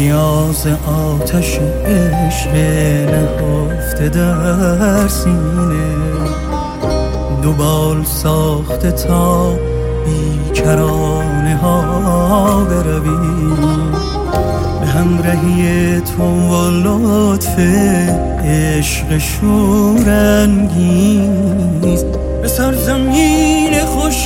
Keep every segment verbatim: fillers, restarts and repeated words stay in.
نیاز آتش عشق نهفته در سینه، دو بال ساخته تا بیکرانه ها برویم، به همراهی تو و لطف عشق شورانگیز، به سرزمین خوش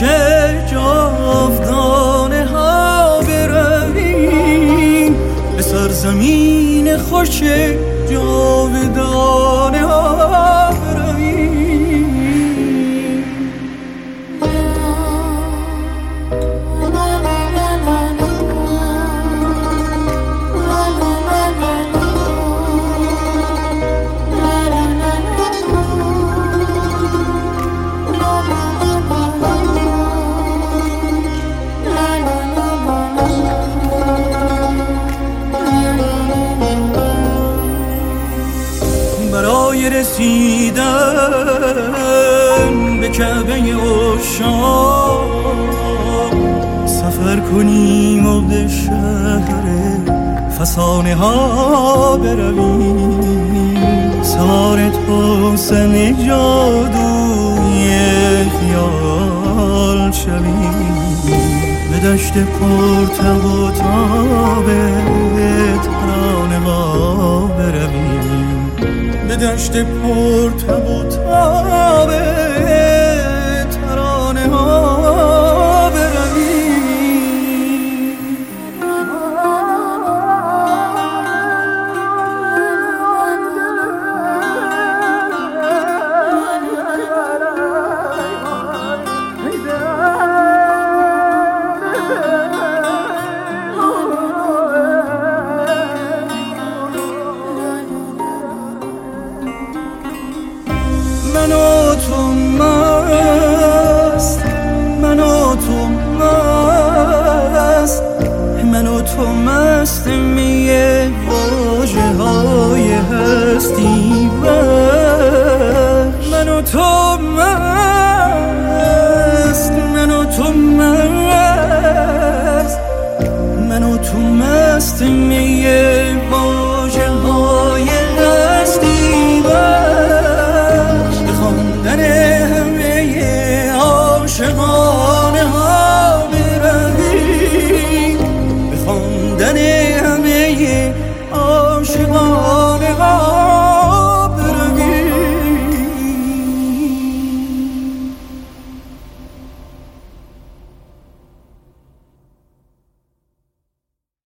جاودانه ها برویم، به سرزمین خوش جاودانه ها برویم. برای رسیدن به کعبه عشاق سفر کنیم و به شهر فسانه ها برویم، سوار توسن جادوی خیال شویم، به دشت پرتب و تاب ترانه ها برویم، به دشت پرتب و تاب ترانه ها برویم. من و تو مست، من و تو مست، من و تو مست می واژه های هستی بخش، من و تو مست، من و تو مست، من و تو مست می واژه های هستی بخش، همه عاشقانه ها برویم، به خواندن همه عاشقانه